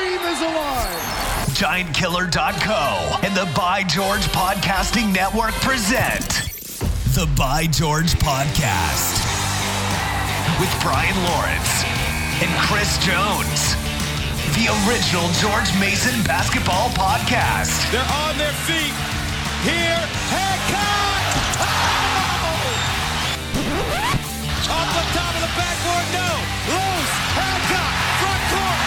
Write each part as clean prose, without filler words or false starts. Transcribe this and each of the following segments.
dream is alive. GiantKiller.co and the By George Podcasting Network present the By George Podcast with Brian Lawrence and Chris Jones. The original George Mason basketball podcast. They're on their feet. Here, Hancock! Off the top of the backboard, no. Loose, Hancock, front court,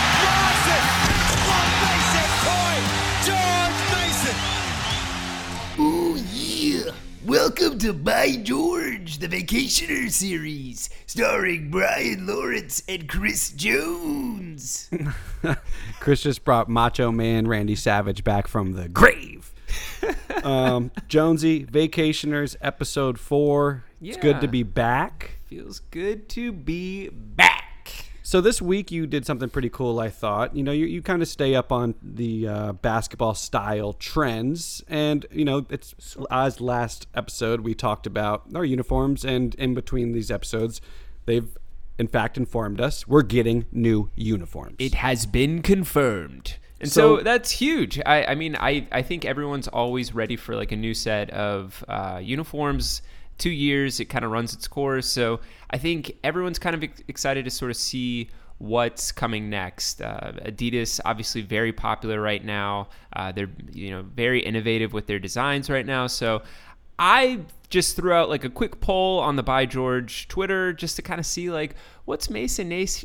Lawson. One base hit, point, George Mason. Oh yeah! Welcome to By George, the Vacationer series, starring Brian Lawrence and Chris Jones. Chris just brought Macho Man Randy Savage back from the grave. Jonesy, Vacationers, episode 4. It's good to be back. Feels good to be back. So this week you did something pretty cool, I thought. You know, you kind of stay up on the basketball style trends. And, you know, it's as last episode we talked about our uniforms. And in between these episodes, they've, in fact, informed us we're getting new uniforms. It has been confirmed. And so that's huge. I mean, I think everyone's always ready for like a new set of uniforms. 2 years, it kind of runs its course. So I think everyone's kind of excited to sort of see what's coming next. Adidas, obviously very popular right now. They're very innovative with their designs right now. So I just threw out like a quick poll on the By George Twitter just to kind of see like what's Mason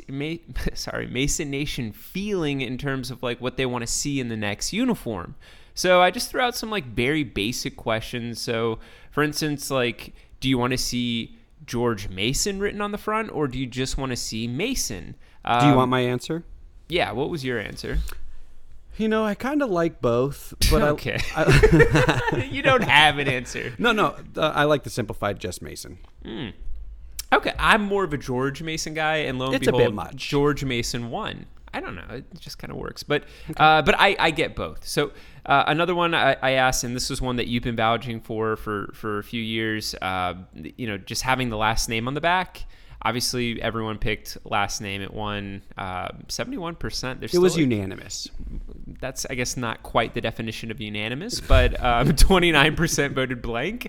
Nation feeling in terms of like what they want to see in the next uniform. So I just threw out some like very basic questions. So for instance, like, do you want to see George Mason written on the front, or do you just want to see Mason? Do you want my answer? Yeah, what was your answer? You know, I kind of like both, but okay. You don't have an answer. No, I like the simplified just Mason. Okay, I'm more of a George Mason guy, and lo and It's behold, a bit much. George Mason won. I don't know, it just kind of works, but I get both. So another one I asked, and this is one that you've been vouching for a few years. Just having the last name on the back. Obviously, everyone picked last name. It won 71%. It was unanimous. That's, I guess, not quite the definition of unanimous, but 29% voted blank.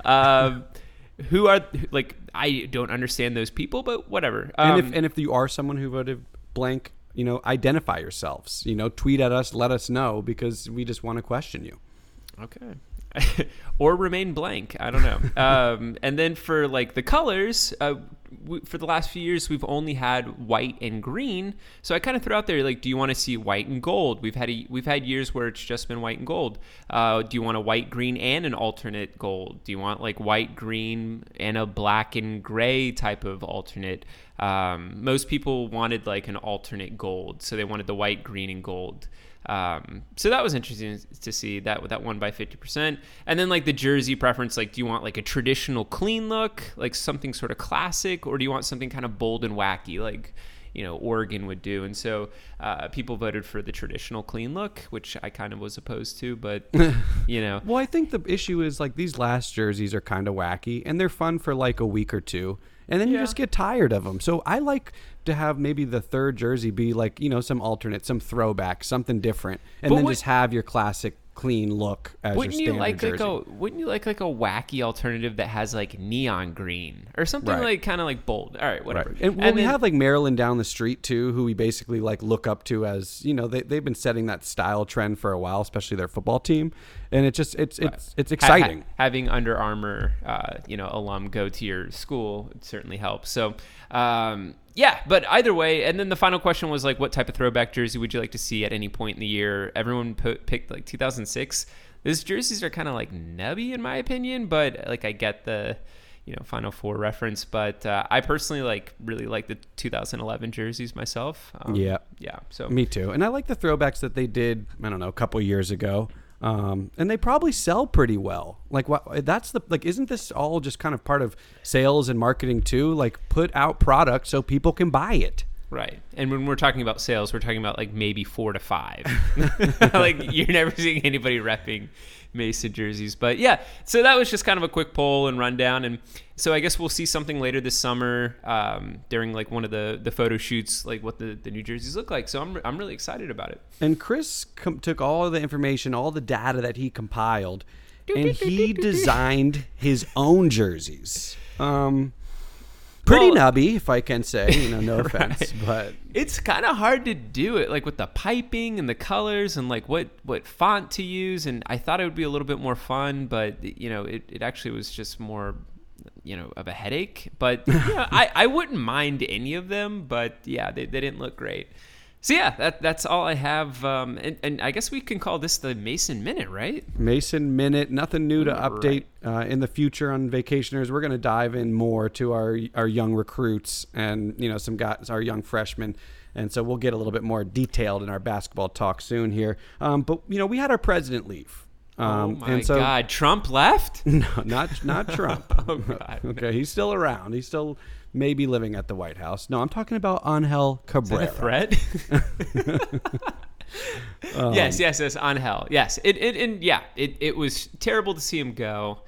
Who are, like, I don't understand those people, but whatever. And if you are someone who voted blank, identify yourselves. Tweet at us, let us know, because we just want to question you. Okay. Or remain blank. I don't know. And then for like the colors, for the last few years, we've only had white and green. So I kind of threw out there, like, do you want to see white and gold? We've had years where it's just been white and gold. Do you want a white, green, and an alternate gold? Do you want like white, green, and a black and gray type of alternate? Most people wanted like an alternate gold. So they wanted the white, green, and gold. So that was interesting to see that won by 50%. And then like the jersey preference, like, do you want like a traditional clean look, like something sort of classic, or do you want something kind of bold and wacky, like, Oregon would do? And so people voted for the traditional clean look, which I kind of was opposed to, but Well, I think the issue is like these last jerseys are kind of wacky and they're fun for like a week or two. And then you just get tired of them. So I like to have maybe the third jersey be like, some alternate, some throwback, something different. And then just have your classic clean look as your standard jersey. Wouldn't you like a wacky alternative that has like neon green or something like kind of like bold? All right, whatever. Right. And we have like Maryland down the street too, who we basically like look up to as, they've been setting that style trend for a while, especially their football team. And it's exciting. Having Under Armour, alum go to your school, it certainly helps. So, but either way, and then the final question was like, what type of throwback jersey would you like to see at any point in the year? Everyone picked like 2006. Those jerseys are kind of like nubby in my opinion, but like I get the, Final Four reference. But I personally really like the 2011 jerseys myself. Yeah. So me too. And I like the throwbacks that they did, I don't know, a couple years ago. And they probably sell pretty well. Like, isn't this all just kind of part of sales and marketing too? Like, put out product so people can buy it. Right. And when we're talking about sales, we're talking about like maybe 4 to 5. Like you're never seeing anybody repping Mason jerseys. But yeah, so that was just kind of a quick poll and rundown. And so I guess we'll see something later this summer during like one of the photo shoots, like what the new jerseys look like. So I'm really excited about it. And Chris took all of the information, all the data that he compiled, and he designed his own jerseys. Pretty nubby, if I can say, no offense, Right. but It's kind of hard to do it, like with the piping and the colors and like what font to use. And I thought it would be a little bit more fun, but it actually was just more, of a headache. But I wouldn't mind any of them, but yeah, they didn't look great. So yeah, that's all I have. And I guess we can call this the Mason Minute, right? Mason Minute, nothing new to update in the future on Vacationers. We're going to dive in more to our young recruits and, some guys, our young freshmen. And so we'll get a little bit more detailed in our basketball talk soon here. But, we had our president leave. Oh my God, Trump left? No, not Trump. Oh God. Okay, he's still around. He's still maybe living at the White House. No, I'm talking about Angel Cabrera. Is that a threat? Yes, Angel. Yes, it was terrible to see him go.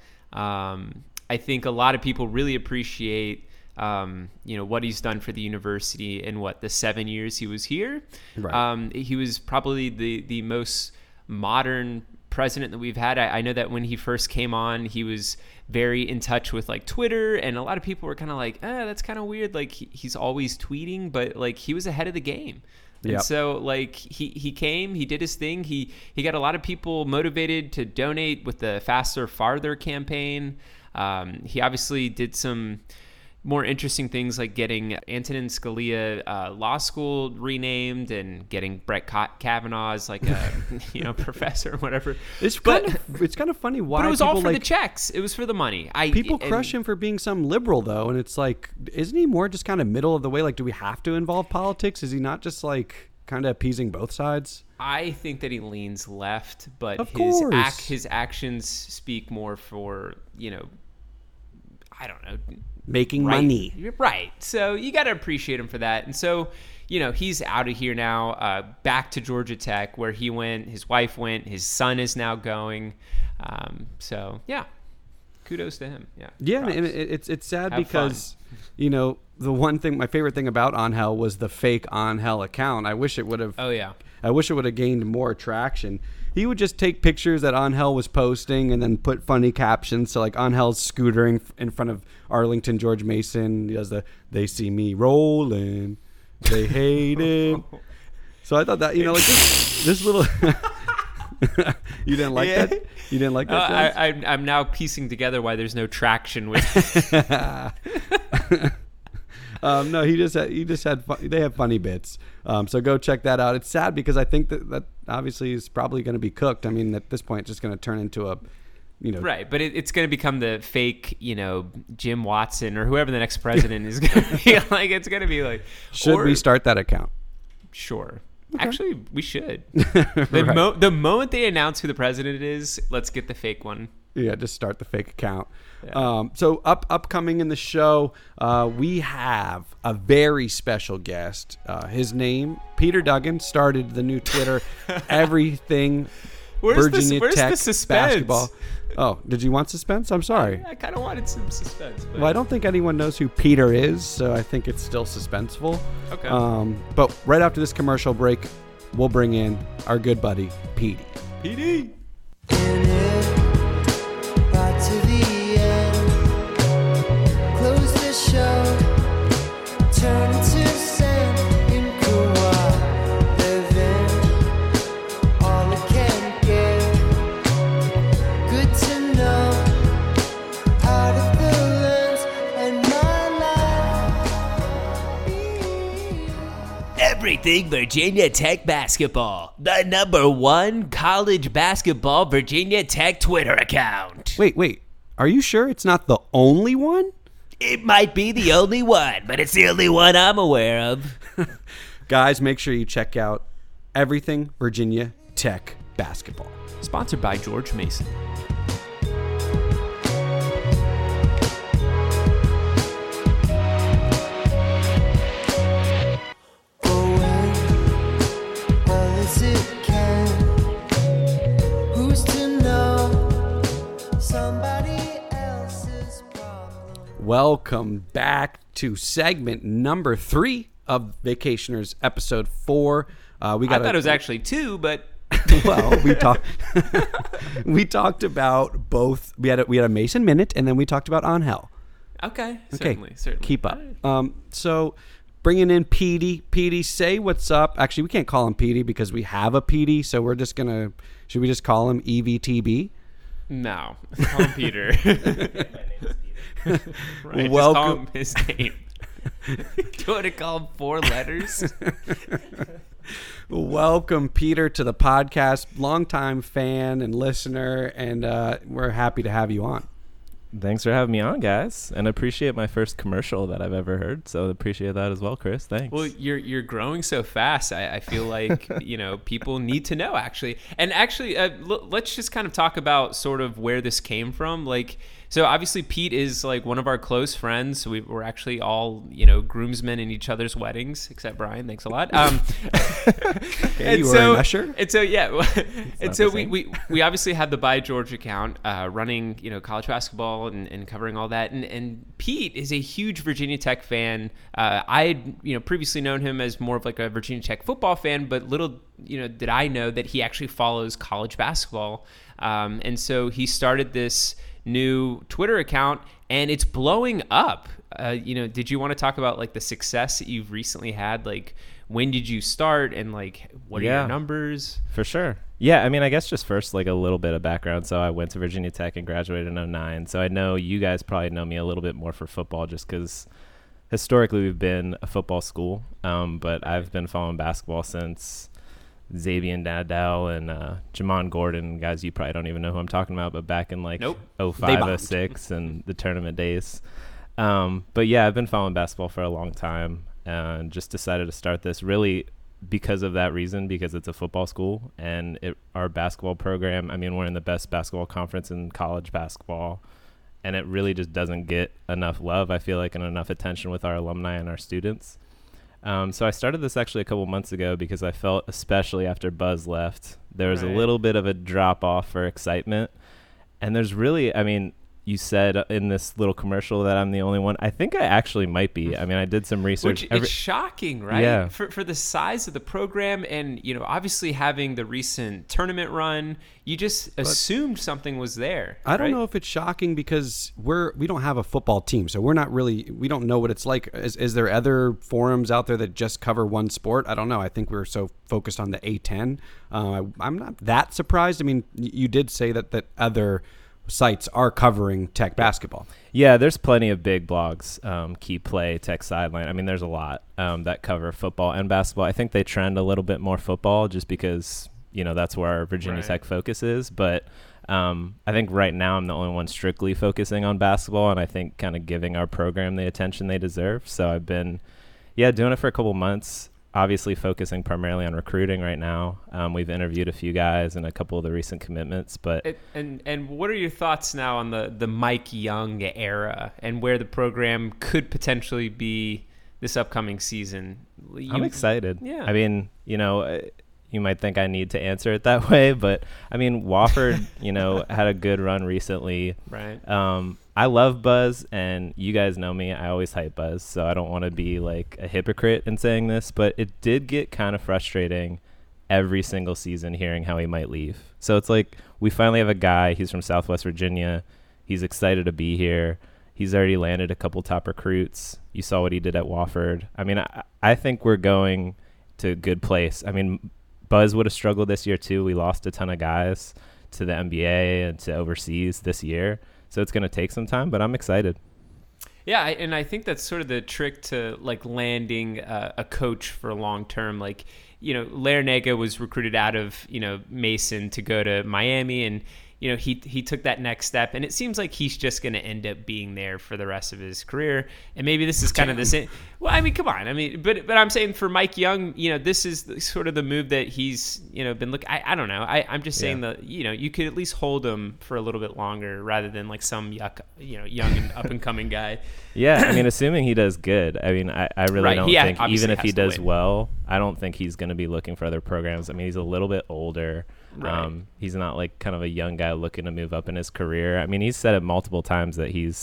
I think a lot of people really appreciate what he's done for the university in the 7 years he was here. Right. He was probably the most modern president that we've had. I know that when he first came on, he was very in touch with like Twitter, and a lot of people were kind of like, that's kind of weird. Like he's always tweeting, but like he was ahead of the game. And Yep. so like he came, he did his thing. He got a lot of people motivated to donate with the Faster Farther campaign. He obviously did some more interesting things like getting Antonin Scalia Law School renamed and getting Brett Kavanaugh as like a professor or whatever. It's kind of funny why But it was people all for like, the checks. It was for the money. people crush him for being some liberal though, and it's like, isn't he more just kind of middle of the way? Like, do we have to involve politics? Is he not just like kind of appeasing both sides? I think that he leans left, but Of course. his actions speak more for I don't know. Making money. Right. So you got to appreciate him for that. And so, he's out of here now, back to Georgia Tech where he went, his wife went, his son is now going. So, yeah, kudos to him. Yeah. Yeah, props. and it's sad Have because, the one thing, my favorite thing about Angel was the fake Angel account. I wish it would have. Oh, yeah. I wish it would have gained more traction. He would just take pictures that Angel was posting and then put funny captions. So like Angel's scootering in front of Arlington George Mason. He does they see me rolling, they hate it. So I thought that, like this little. You didn't like that? You didn't like that? I'm now piecing together why there's no traction with. No, he just had they have funny bits. So go check that out. It's sad because I think that obviously is probably going to be cooked. I mean, at this point, it's just going to turn into a, Right, but it's going to become the fake, Jim Watson or whoever the next president is going to be. Like, it's going to be like. Should we start that account? Sure. Okay. Actually, we should. The moment they announce who the president is, let's get the fake one. Yeah, just start the fake account. Yeah. So upcoming in the show, we have a very special guest. His name, Peter Duggan, started the new Twitter, everything Virginia Tech the suspense? basketball. Oh, did you want suspense? I'm sorry. I kind of wanted some suspense. But... Well, I don't think anyone knows who Peter is, so I think it's still suspenseful. Okay. But right after this commercial break, we'll bring in our good buddy, Petey. PD. Right to the end. Close the show. Turn to sand in Kauai. Living all I can get. Good to know. Out of the lens and my life. Everything Virginia Tech basketball. The #1 college basketball Virginia Tech Twitter account. Wait. Are you sure it's not the only one? It might be the only one, but it's the only one I'm aware of. Guys, make sure you check out everything Virginia Tech basketball. Sponsored by George Mason. welcome back to segment number 3 of Vacationers, episode 4. I thought it was actually 2, but well, we talked about both. We had a Mason Minute, and then we talked about Angel. okay, certainly. Keep up. So bringing in Petey. Petey, say what's up. Actually, we can't call him Petey because we have a Petey, so we're just gonna. Should we just call him EVTB? No, call him Peter. Right, Welcome. just call him his name. Do you want to call him 4 letters? Welcome, Peter, to the podcast. Longtime fan and listener, and we're happy to have you on. Thanks for having me on, guys, and appreciate my first commercial that I've ever heard. So appreciate that as well, Chris. Thanks. Well, you're growing so fast. I feel like people need to know actually. And actually, let's just kind of talk about sort of where this came from. Like, so obviously Pete is like one of our close friends. We're actually all groomsmen in each other's weddings, except Brian. Thanks a lot. You were an usher. And so yeah, and so the same. we obviously had the By George account running college basketball and covering all that. And Pete is a huge Virginia Tech fan. I had previously known him as more of like a Virginia Tech football fan, but little did I know that he actually follows college basketball. And so he started this new Twitter account, and it's blowing up. Did you want to talk about like the success that you've recently had? Like, when did you start, and like what are your numbers? For sure. Yeah, I mean, I guess just first, like a little bit of background. So I went to Virginia Tech and graduated in 2009. So I know you guys probably know me a little bit more for football just because historically we've been a football school. But I've been following basketball since Xavier Nadal and Jamon Gordon, guys you probably don't even know who I'm talking about, but back in like 05, 06 and the tournament days. But yeah, I've been following basketball for a long time and just decided to start this really because of that reason, because it's a football school and our basketball program, I mean, we're in the best basketball conference in college basketball, and it really just doesn't get enough love, I feel like, and enough attention with our alumni and our students. So I started this actually a couple months ago because I felt, especially after Buzz left, there was a little bit of a drop off for excitement. And there's really, I mean, you said in this little commercial that I'm the only one. I think I actually might be. I mean, I did some research. Which it's shocking, right? Yeah. For the size of the program and, obviously having the recent tournament run, you just assumed something was there. I don't know if it's shocking because we don't have a football team, so we don't know what it's like. Is there other forums out there that just cover one sport? I don't know. I think we're so focused on the A10. I'm not that surprised. I mean, you did say that other sites are covering Tech basketball. Yeah, there's plenty of big blogs, Key Play, Tech Sideline. I mean, there's a lot that cover football and basketball. I think they trend a little bit more football just because, that's where our Virginia Tech focus is. But I think right now I'm the only one strictly focusing on basketball, and I think kind of giving our program the attention they deserve. So I've been, doing it for a couple months. Obviously focusing primarily on recruiting right now. We've interviewed a few guys and a couple of the recent commitments, but and what are your thoughts now on the Mike Young era and where the program could potentially be this upcoming season? I'm excited. Yeah. I mean, you might think I need to answer it that way, but I mean, Wofford, had a good run recently. Right. I love Buzz, and you guys know me. I always hype Buzz, so I don't want to be like a hypocrite in saying this, but it did get kind of frustrating every single season hearing how he might leave. So it's like we finally have a guy. He's from Southwest Virginia. He's excited to be here. He's already landed a couple top recruits. You saw what he did at Wofford. I mean, I think we're going to a good place. I mean, Buzz would have struggled this year too. We lost a ton of guys to the NBA and to overseas this year. So it's going to take some time, but I'm excited. Yeah, and I think that's sort of the trick to like landing a coach for long term. Like, Larinaga was recruited out of, Mason to go to Miami, and he took that next step, and it seems like he's just going to end up being there for the rest of his career. And maybe this is kind of the same. Well, I mean, come on. I mean, but I'm saying for Mike Young, this is sort of the move that he's, been looking. I don't know. I'm just saying that, you could at least hold him for a little bit longer rather than like some young and up and coming guy. Yeah. I mean, assuming he does good. I mean, I really don't think even if he does win well, I don't think he's going to be looking for other programs. I mean, he's a little bit older. Right. He's not like kind of a young guy looking to move up in his career. I mean, he's said it multiple times that he's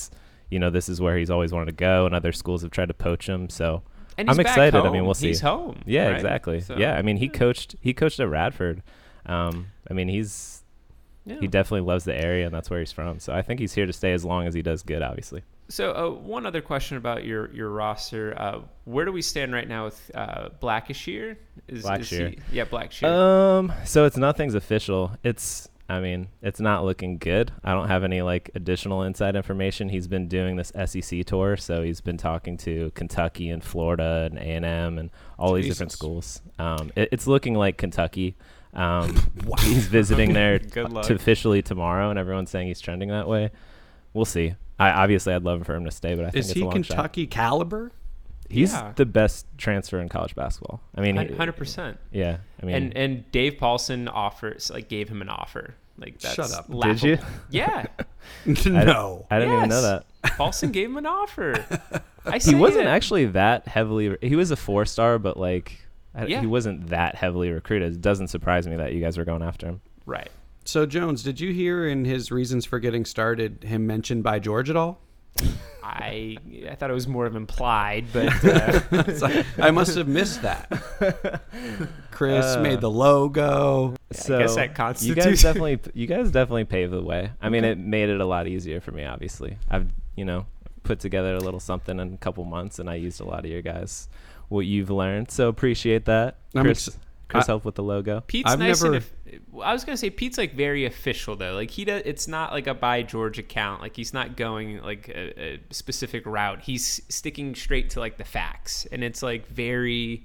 this is where he's always wanted to go, and other schools have tried to poach him. So And he's I'm back excited. home. I mean, we'll see. He's home. Yeah, right? exactly. So- Yeah, I mean, he coached at Radford. I mean, he definitely loves the area, and that's where he's from. So I think he's here to stay as long as he does good, obviously. So one other question about your roster. Where do we stand right now with Blackshear? Blackshear. Yeah, Blackshear. So nothing's official. It's not looking good. I don't have any additional inside information. He's been doing this SEC tour, so he's been talking to Kentucky and Florida and A&M and all these different schools. It's looking like Kentucky. He's visiting there Good luck. officially tomorrow, and everyone's saying he's trending that way. We'll see. I'd love for him to stay, but I think Is it's a he long shot. Kentucky caliber? He's Yeah. the best transfer in college basketball. I mean, 100%. yeah. I mean, And Dave Paulson gave him an offer. That's Shut up. laughable. did you? Yeah. No. I didn't even know Yes. that. Paulson gave him an offer. He wasn't actually that heavily. He was a 4-star, but Yeah. he wasn't that heavily recruited. It doesn't surprise me that you guys were going after him. Right. So, Jones, did you hear in his reasons for getting started him mentioned by George at all? I thought it was more of implied, but It's like, I must have missed that. Chris made the logo. So guess that you constitutes- guys definitely paved the way. I mean, it made it a lot easier for me. Obviously, I've put together a little something in a couple months, and I used a lot of your guys what you've learned. So appreciate that, I'm Chris. Chris helped with the logo. Pete's I've nice. never- I was gonna say Pete's very official though. He does. It's not like a by George account. He's not going a specific route. He's sticking straight to the facts, and it's very,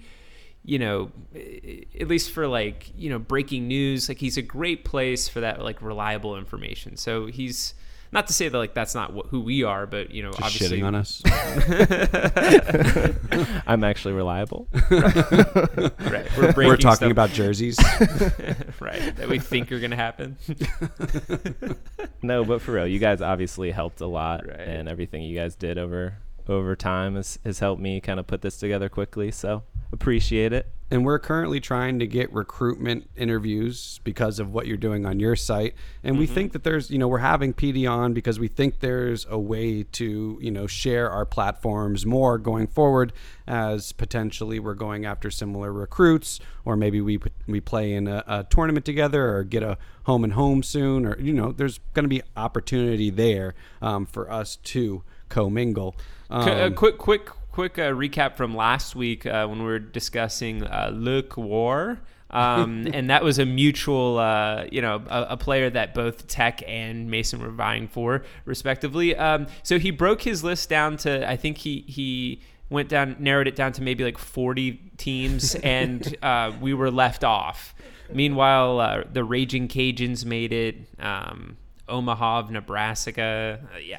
at least for breaking news. He's a great place for that reliable information. So he's not to say that that's not who we are, but Just obviously shitting on us. I'm actually reliable. Right. We're breaking We're talking stuff- about jerseys. right that we think are gonna happen. No, but for real, you guys obviously helped a lot, Right. and everything you guys did over time has helped me kind of put this together quickly. So appreciate it. And we're currently trying to get recruitment interviews because of what you're doing on your site. And we think that there's, we're having PD on because we think there's a way to, share our platforms more going forward, as potentially we're going after similar recruits, or maybe we play in a tournament together or get a home and home soon, or, there's going to be opportunity there for us to commingle. Quick recap from last week when we were discussing Luke War. And that was a mutual, a player that both Tech and Mason were vying for, respectively. So he broke his list down to, I think he narrowed it down to maybe 40 teams, and we were left off. Meanwhile, the Raging Cajuns made it. Omaha of Nebraska,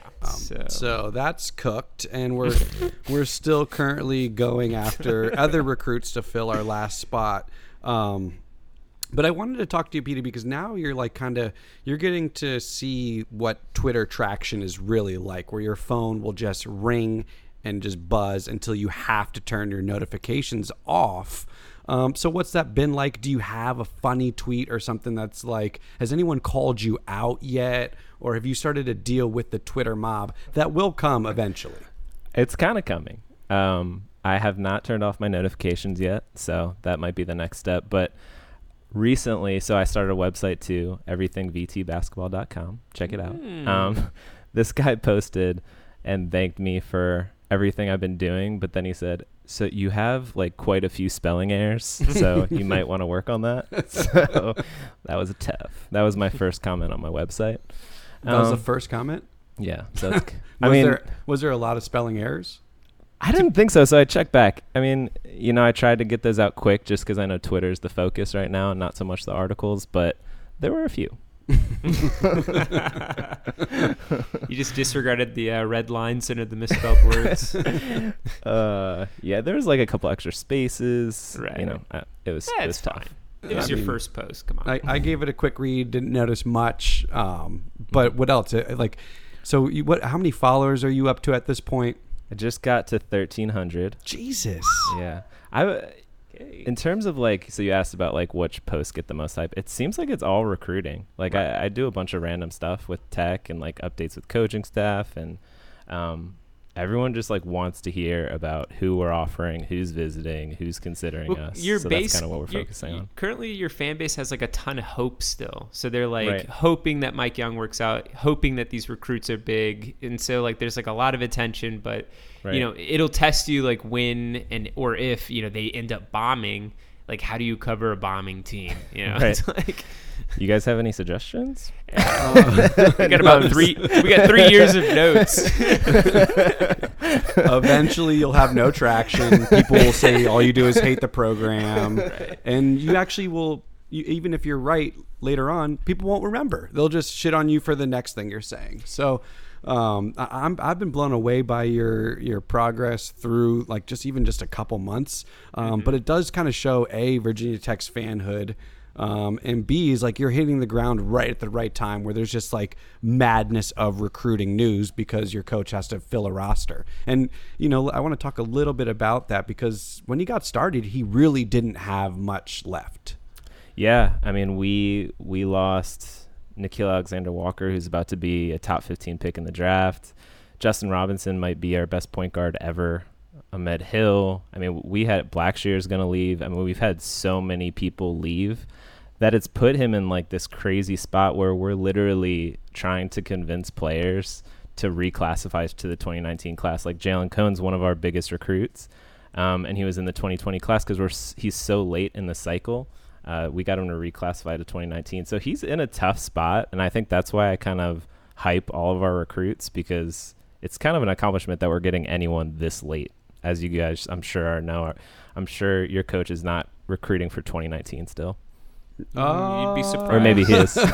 So that's cooked, and we're still currently going after other recruits to fill our last spot. But I wanted to talk to you, Petey, because now you're you're getting to see what Twitter traction is really like, where your phone will just ring and just buzz until you have to turn your notifications off. So what's that been like? Do you have a funny tweet or something that's has anyone called you out yet? Or have you started to deal with the Twitter mob that will come eventually? It's kind of coming. I have not turned off my notifications yet, so that might be the next step. But recently, so I started a website too, everythingvtbasketball.com. Check it out. This guy posted and thanked me for everything I've been doing, but then he said, so you have quite a few spelling errors, so you might want to work on that. So that was tough. That was my first comment on my website. That was the first comment? Yeah. So it's, was there a lot of spelling errors? I didn't think so. So I checked back. I mean, I tried to get those out quick just because I know Twitter's the focus right now and not so much the articles, but there were a few. You just disregarded the red lines under the misspelled words. Yeah, there was a couple extra spaces. Right. It was It's tough. fine. It was your first post. Come on. I gave it a quick read, didn't notice much. But what else? So how many followers are you up to at this point? I just got to 1,300. Jesus. Yeah. In terms of so you asked about which posts get the most hype. It seems like it's all recruiting. I do a bunch of random stuff with Tech and updates with coaching staff, and Everyone just like wants to hear about who we're offering, who's visiting, who's considering us. Your so base, that's kind of what we're focusing on. Currently, your fan base has like a ton of hope still. So they're like Right. hoping that Mike Young works out, hoping that these recruits are big. And so like there's like a lot of attention, but Right. you know, it'll test you like when or if, you know, they end up bombing. Like, how do you cover a bombing team? You know, Right. it's like You guys have any suggestions? we got about 3 years of notes. Eventually, you'll have no traction. People will say all you do is hate the program, and you actually will. Even if you're right later on, people won't remember. They'll just shit on you for the next thing you're saying. So, I've been blown away by your progress through like just a couple months. But it does kind of show Virginia Tech's fanhood. And B is like you're hitting the ground right at the right time where there's just like madness of recruiting news because your coach has to fill a roster. And, you know, I want to talk a little bit about that because when he got started, he really didn't have much left. Yeah, I mean, we lost Nikhil Alexander-Walker, who's about to be a top 15 pick in the draft. Justin Robinson might be our best point guard ever. Ahmed Hill. I mean, we had Blackshear's going to leave. I mean, we've had so many people leave that it's put him in like this crazy spot where we're literally trying to convince players to reclassify to the 2019 class. Like Jalen Cohn's one of our biggest recruits, and he was in the 2020 class because he's so late in the cycle. We got him to reclassify to 2019. So he's in a tough spot, and I think that's why I kind of hype all of our recruits because it's kind of an accomplishment that we're getting anyone this late. As you guys, I'm sure know, I'm sure your coach is not recruiting for 2019 still. You'd be surprised. Or maybe he is.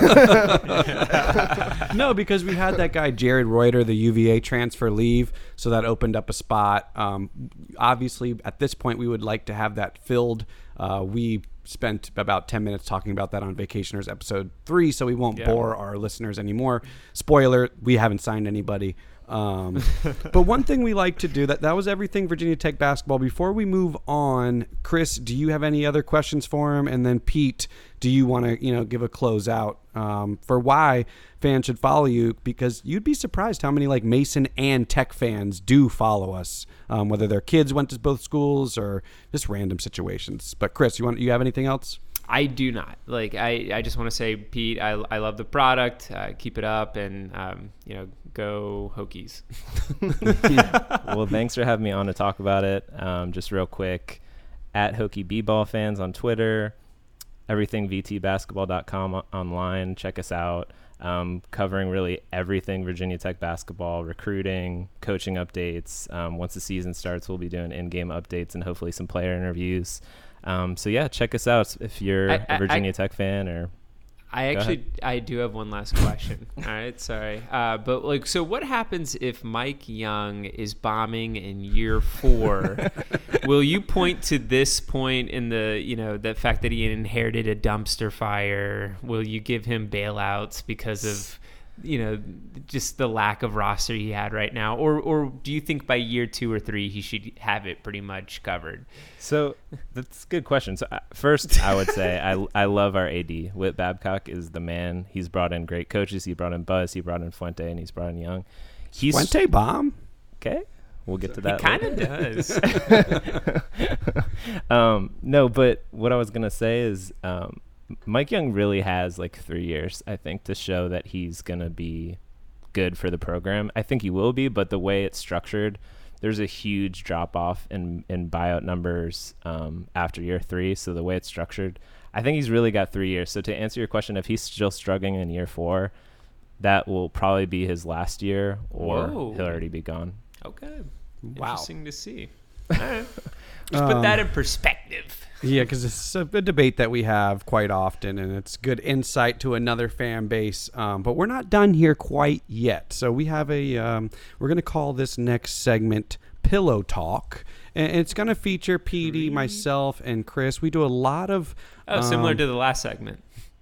No, because we had that guy Jared Reuter, the UVA transfer, leave, so that opened up a spot. Obviously, at this point, we would like to have that filled. We spent about 10 minutes talking about that on Vacationers episode 3, so we won't bore our listeners anymore. Spoiler, we haven't signed anybody. But one thing we like to do, that was everything Virginia Tech basketball. Before we move on, Chris, do you have any other questions for him? And then Pete, do you want to give a closeout for why fans should follow you? Because you'd be surprised how many like Mason and Tech fans do follow us, whether their kids went to both schools or just random situations. But Chris, you have anything else? I do not. Like, I just want to say, Pete, I love the product. Keep it up, and go Hokies. Well, thanks for having me on to talk about it. Just real quick, at Hokie B-Ball fans on Twitter, everything vtbasketball.com online. Check us out. Covering really everything Virginia Tech basketball, recruiting, coaching updates. Once the season starts, we'll be doing in-game updates and hopefully some player interviews. So yeah, check us out if you're a Virginia Tech fan. Or I do have one last question. All right, sorry, but like, so what happens if Mike Young is bombing in year 4? Will you point to this point in the fact that he inherited a dumpster fire? Will you give him bailouts because of just the lack of roster he had right now, or do you think by year 2 or 3 he should have it pretty much covered? So that's a good question. So first, I would say I love our AD. Whit Babcock is the man. He's brought in great coaches. He brought in Buzz. He brought in Fuente, and he's brought in Young. Fuente bomb. Okay, we'll get to that. He kind of does. No, but what I was gonna say is. Mike Young really has like 3 years, I think, to show that he's going to be good for the program. I think he will be, but the way it's structured, there's a huge drop-off in buyout numbers after year 3. So the way it's structured, I think he's really got 3 years. So to answer your question, if he's still struggling in year 4, that will probably be his last year, or he'll already be gone. Okay. Wow. Interesting to see. All right. Let's put that in perspective. Yeah, because it's a debate that we have quite often, and it's good insight to another fan base. But we're not done here quite yet. So we have we're going to call this next segment Pillow Talk. And it's going to feature Petey, myself, and Chris. We do a lot of... similar to the last segment.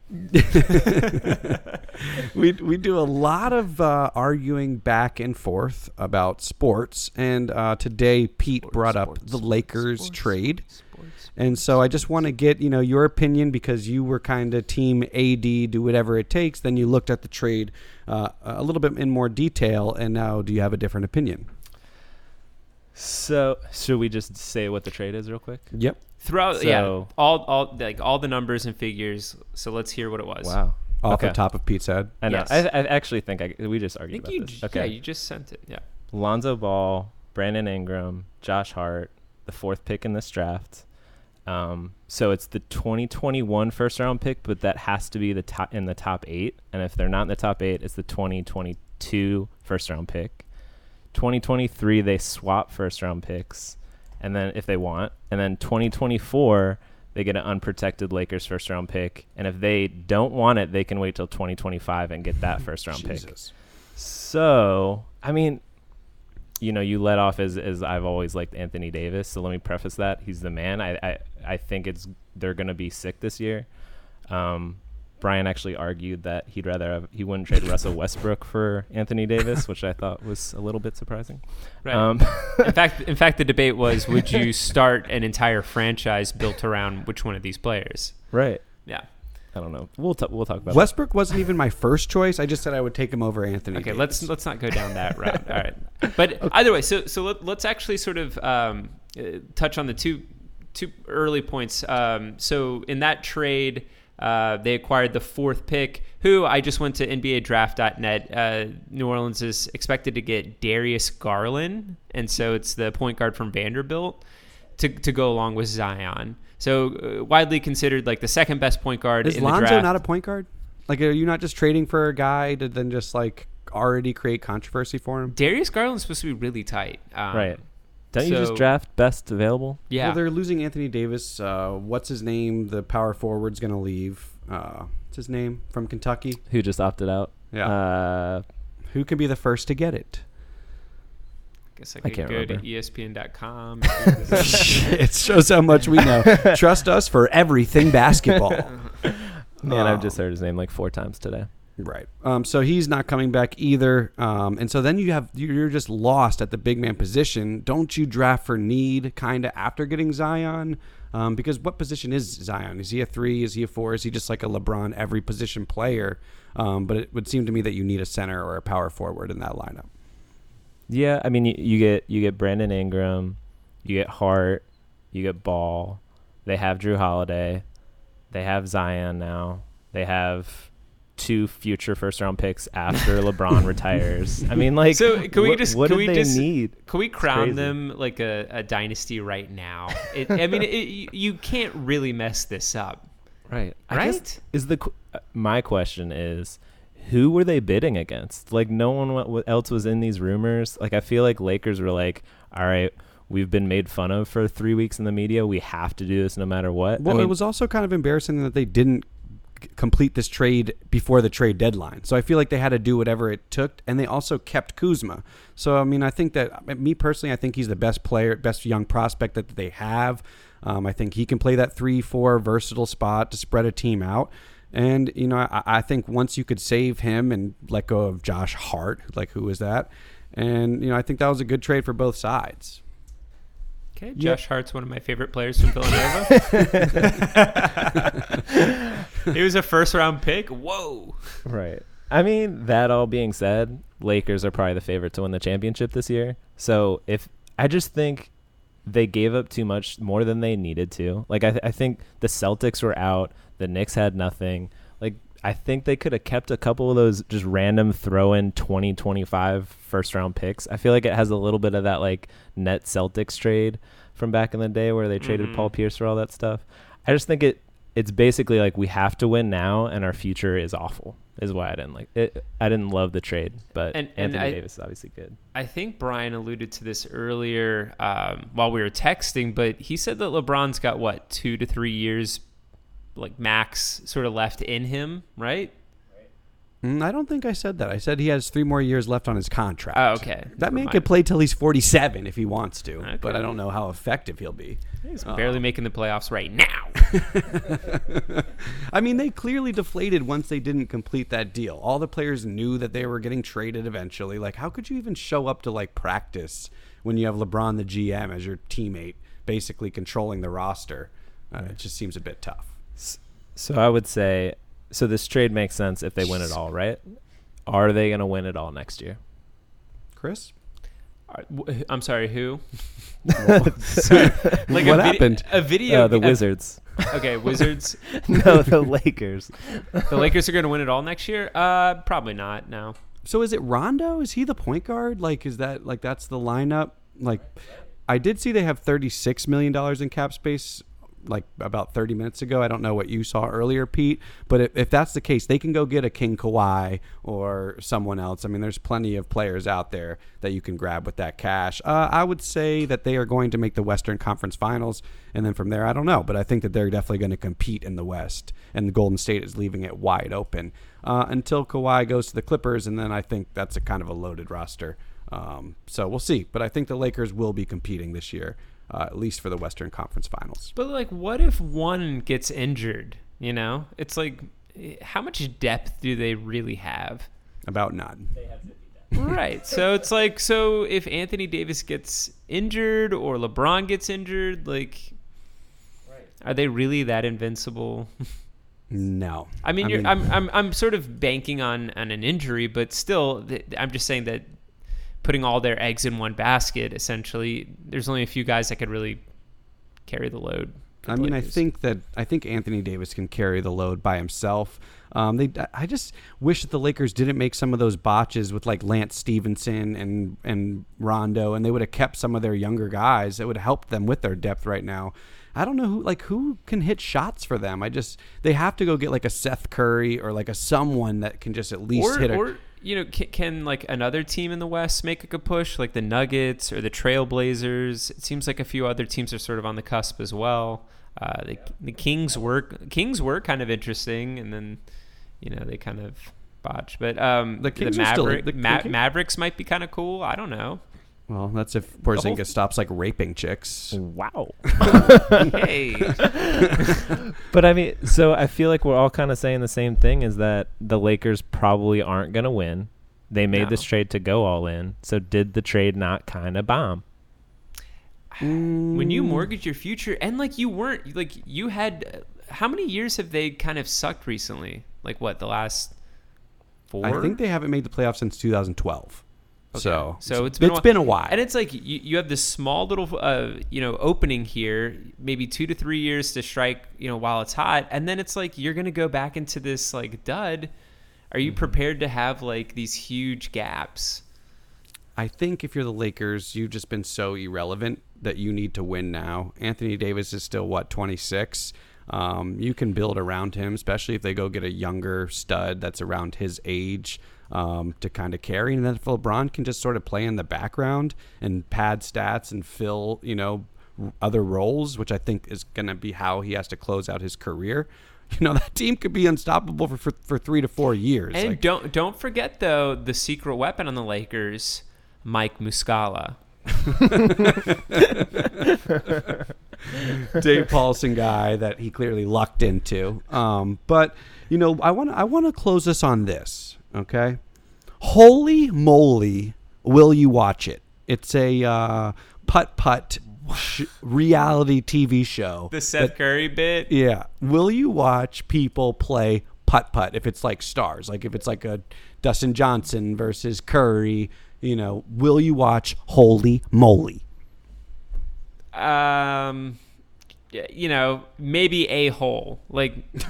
we do a lot of arguing back and forth about sports. And today Pete brought up the Lakers trade. And so I just want to get, your opinion, because you were kind of team AD, do whatever it takes. Then you looked at the trade a little bit in more detail, and now do you have a different opinion? So should we just say what the trade is real quick? Yep. Throughout, So- all the numbers and figures. So let's hear what it was. Wow. Off Okay. the top of Pete's head. I know. Yes. I actually think we just I argued think about this. Okay. you just sent it. Yeah. Lonzo Ball, Brandon Ingram, Josh Hart, the 4th pick in this draft. So it's the 2021 first round pick, but that has to be in the top 8. And if they're not in the top 8, it's the 2022 first round pick. 2023 they swap first round picks, and then if they want, and then 2024 they get an unprotected Lakers first round pick, and if they don't want it, they can wait till 2025 and get that first round pick. So, I mean, you let off as I've always liked Anthony Davis, so let me preface that. He's the man. I think they're going to be sick this year. Brian actually argued that he wouldn't trade Russell Westbrook for Anthony Davis, which I thought was a little bit surprising. Right. In fact, the debate was, would you start an entire franchise built around which one of these players? Right. Yeah. I don't know. We'll talk about Westbrook wasn't even my first choice. I just said I would take him over Anthony Okay, Davis. let's not go down that route. All right. But either way, so let's actually sort of touch on the two early points. So in that trade, they acquired the 4th pick, who I just went to NBADraft.net. New Orleans is expected to get Darius Garland, and so it's the point guard from Vanderbilt to go along with Zion. So widely considered like the second best point guard Is in the Lonzo draft. not a point guard? Like, are you not just trading for a guy to then just like already create controversy for him? Darius Garland's supposed to be really tight. Right. Don't you just so- draft best available? Yeah. Well, they're losing Anthony Davis. What's his name? The power forward's going to leave. What's his name? From Kentucky. Who just opted out? Yeah. Who can be the first to get it? Guess I I could can't go remember. to ESPN.com. It shows how much we know. Trust us for everything basketball. Man, I've just heard his name like 4 times today. Right. So he's not coming back either. And so then you're just lost at the big man position. Don't you draft for need kind of after getting Zion? Because what position is Zion? Is he a 3? Is he a 4? Is he just like a LeBron every position player? But it would seem to me that you need a center or a power forward in that lineup. Yeah, I mean, you get Brandon Ingram, you get Hart, you get Ball. They have Drew Holiday. They have Zion now. They have 2 future first-round picks after LeBron retires. I mean, like, So can we what can do we they just need? Can we crown crazy. them like a dynasty right now? You can't really mess this up. Right. I Right? guess my question is, who were they bidding against? Like, no one else was in these rumors. Like, I feel like Lakers were like, all right, we've been made fun of for 3 weeks in the media. We have to do this no matter what. Well, it was also kind of embarrassing that they didn't complete this trade before the trade deadline. So I feel like they had to do whatever it took, and they also kept Kuzma. So, I mean, I think that, me personally, I think he's the best player, best young prospect that they have. I think he can play that 3-4 versatile spot to spread a team out. And, I think once you could save him and let go of Josh Hart, like, who is that? And, I think that was a good trade for both sides. Okay, Josh Hart's one of my favorite players from Villanova. He was a first-round pick. Whoa. Right. I mean, that all being said, Lakers are probably the favorite to win the championship this year. So I just think they gave up too much, more than they needed to. Like, I think the Celtics were out. The Knicks had nothing. Like, I think they could have kept a couple of those just random throw-in 2025 first-round picks. I feel like it has a little bit of that, like, net Celtics trade from back in the day where they traded Paul Pierce for all that stuff. I just think it's basically like we have to win now, and our future is awful, is why I didn't like it. I didn't love the trade, but Anthony Davis is obviously good. I think Brian alluded to this earlier while we were texting, but he said that LeBron's got, 2 to 3 years like max sort of left in him, right? I don't think I said that. I said he has 3 more years left on his contract. Oh, okay. That man Never could mind. play till he's 47 if he wants to, Okay. but I don't know how effective he'll be. He's barely making the playoffs right now. I mean, they clearly deflated once they didn't complete that deal. All the players knew that they were getting traded eventually. Like, how could you even show up to, like, practice when you have LeBron, the GM, as your teammate, basically controlling the roster. It just seems a bit tough. So I would say, so this trade makes sense if they win it all, right? Are they going to win it all next year? Chris? I'm sorry, who? What happened? A video. The Wizards. Okay, Wizards. No, the Lakers. The Lakers are going to win it all next year? Probably not. No. So is it Rondo? Is he the point guard? Like, is that like that's the lineup? Like, I did see they have $36 million in cap space, like about 30 minutes ago. I don't know what you saw earlier, Pete, but if that's the case, they can go get a King Kawhi or someone else. I mean, there's plenty of players out there that you can grab with that cash. I would say that they are going to make the Western Conference Finals, and then from there, I don't know, but I think that they're definitely going to compete in the West, and the Golden State is leaving it wide open until Kawhi goes to the Clippers, and then I think that's a kind of a loaded roster. So we'll see, but I think the Lakers will be competing this year. At least for the Western Conference Finals. But like, what if one gets injured? You know, it's like, how much depth do they really have? About none. Right. So it's like, so if Anthony Davis gets injured or LeBron gets injured, like, are they really that invincible? No. I mean, I'm sort of banking on an injury, but still, I'm just saying that putting all their eggs in one basket, essentially, there's only a few guys that could really carry the load. I mean, I think Anthony Davis can carry the load by himself. I just wish that the Lakers didn't make some of those botches with like Lance Stevenson and Rondo, and they would have kept some of their younger guys. It would have helped them with their depth right now. I don't know who can hit shots for them. They have to go get like a Seth Curry or like a someone that can just at least hit or you know, can like another team in the West make a push, like the Nuggets or the Trailblazers? It seems like a few other teams are sort of on the cusp as well. The Kings were kind of interesting, and then they kind of botched. But the Kings Mavericks might be kind of cool. I don't know. Well, that's if Porzingis stops like raping chicks. Wow. Hey. But I mean, so I feel like we're all kind of saying the same thing, is that the Lakers probably aren't going to win. They made this trade to go all in. So did the trade not kind of bomb? When you mortgage your future, and like you weren't, like you had, how many years have they kind of sucked recently? Like what, the last 4? I think they haven't made the playoffs since 2012. Okay. So it's been a while. And it's like you have this small little opening here, maybe 2 to 3 years to strike, while it's hot, and then it's like you're going to go back into this like dud. Are you prepared to have like these huge gaps? I think if you're the Lakers, you've just been so irrelevant that you need to win now. Anthony Davis is still 26. You can build around him, especially if they go get a younger stud that's around his age. To kind of carry, and then if LeBron can just sort of play in the background and pad stats and fill, other roles, which I think is going to be how he has to close out his career. That team could be unstoppable for 3 to 4 years. And don't forget though the secret weapon on the Lakers, Mike Muscala. Dave Paulson guy that he clearly lucked into. But I want to close this on this. Okay, Holy Moly, will you watch it? It's a putt-putt reality TV show. The Seth Curry bit? Yeah. Will you watch people play putt-putt if it's like stars? Like if it's like a Dustin Johnson versus Curry, will you watch Holy Moly? Maybe a hole. Like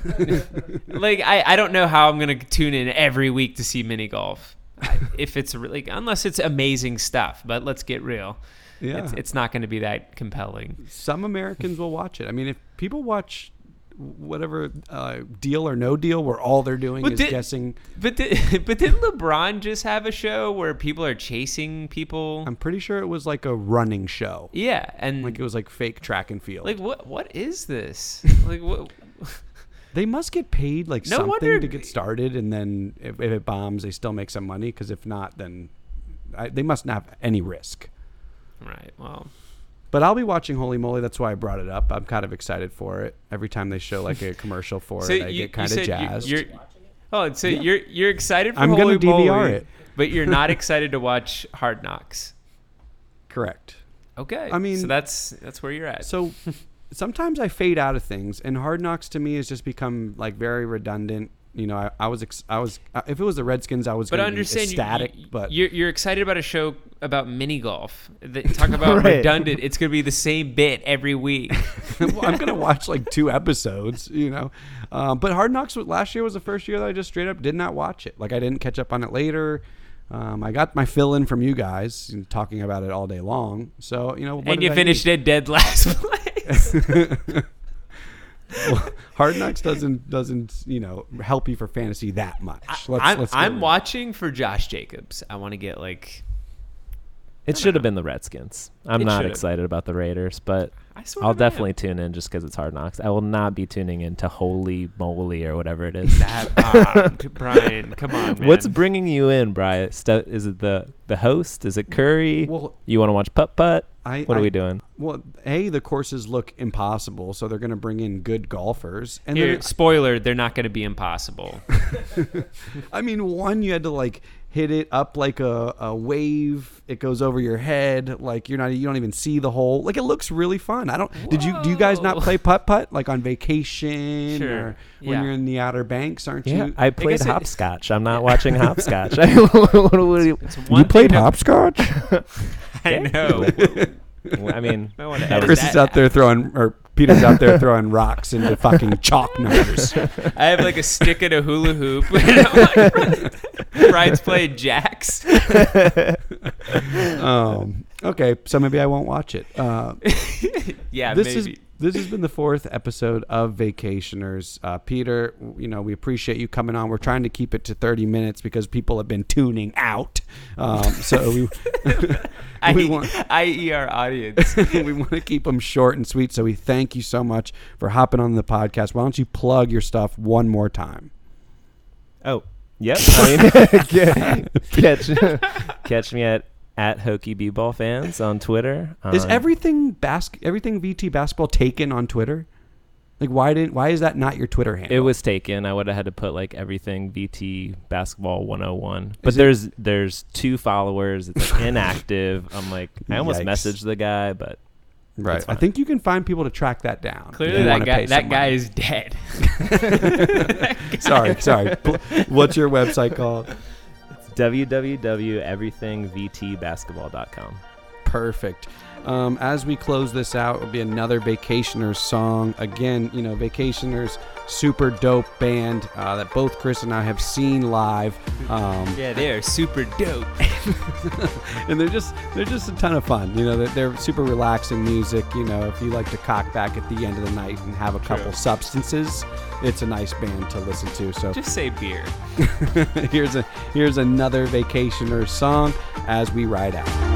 I don't know how I'm gonna tune in every week to see mini golf, if it's really, unless it's amazing stuff. But let's get real. Yeah, it's not going to be that compelling. Some Americans will watch it. I mean, if people watch whatever Deal or No Deal, where all they're doing is guessing. But didn't LeBron just have a show where people are chasing people? I'm pretty sure it was like a running show. Yeah, and like it was like fake track and field. Like what is this? Like what? They must get paid like no something wonder to get started, and then if it bombs, they still make some money. Because if not, then they must not have any risk. Right. Well. But I'll be watching Holy Moly. That's why I brought it up. I'm kind of excited for it. Every time they show like a commercial for it, I get kind of jazzed. You're excited for I'm Holy gonna DVR Moly, it. but you're not excited to watch Hard Knocks. Correct. Okay. I mean- so that's where you're at. So sometimes I fade out of things, and Hard Knocks to me has just become like very redundant. You know, I was if it was the Redskins, I was But going to be understand, ecstatic. But you're excited about a show about mini golf. Talk about Right. redundant. It's going to be the same bit every week. well, I'm going to watch like 2 episodes, you know. But Hard Knocks last year was the first year that I just straight up did not watch it. Like I didn't catch up on it later. I got my fill in from you guys talking about it all day long. So, you know, what And did you I finished need? it dead last place. Well, Hard Knocks doesn't you know help you for fantasy that much. Let's I'm go. watching for Josh Jacobs. I want to get like. It should have been the Redskins. I'm It not should've. excited about the Raiders, but I sort I'll of am. definitely tune in just because it's Hard Knocks. I will not be tuning in to Holy Moly or whatever it is. Brian, come on, man. What's bringing you in, Brian? Is it the host? Is it Curry? Well, You want to watch Putt Putt? What are I- we doing? Well, the courses look impossible, so they're going to bring in good golfers. And Here, then, spoiler, they're not going to be impossible. I mean, one you had to like hit it up like a wave. It goes over your head, like you don't even see the hole. Like it looks really fun. Do you guys not Whoa. play putt putt like on vacation Sure. or when Yeah. you're in the Outer Banks? Aren't Yeah, you? I played guess it- hopscotch. I'm not watching hopscotch. What do you- one you played thing to- hopscotch? I know. I mean, I wanna that edit was- Chris is out there Peter's out there throwing rocks into fucking chalk numbers. I have like a stick and a hula hoop. Brian's playing jacks. Okay, so maybe I won't watch it. Yeah, This has been the 4th episode of Vacationers. Peter, you know, we appreciate you coming on. We're trying to keep it to 30 minutes because people have been tuning out. So we want i.e. our audience. we want to keep them short and sweet. So we thank you so much for hopping on the podcast. Why don't you plug your stuff one more time? Oh, yep. I mean, catch me at Hokie B-Ball Fans on Twitter. Is everything VT basketball taken on Twitter? Like why is that not your Twitter handle? It was taken. I would have had to put like everything VT Basketball 101. But Is there's 2 followers. It's like inactive. I'm like, I almost Yikes. messaged the guy, but right. it's I fine. think you can find people to track that down. if Clearly, you that wanna guy pay that some guy money. is dead. Sorry. What's your website called? www.everythingvtbasketball.com. Perfect. As we close this out, it'll be another Vacationers song. Again, you know, Vacationers, super dope band that both Chris and I have seen live. Yeah, they are super dope. And they're just a ton of fun. You know, they're super relaxing music. You know, if you like to cock back at the end of the night and have a couple substances, it's a nice band to listen to. So Just say beer. here's another Vacationers song as we ride out.